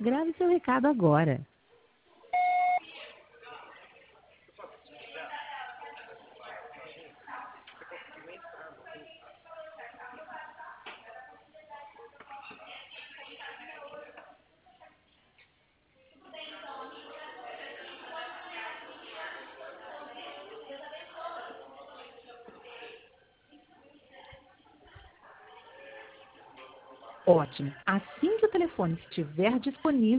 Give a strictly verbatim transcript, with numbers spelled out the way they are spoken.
Grave seu recado agora. Ótimo. Assim que o telefone estiver disponível,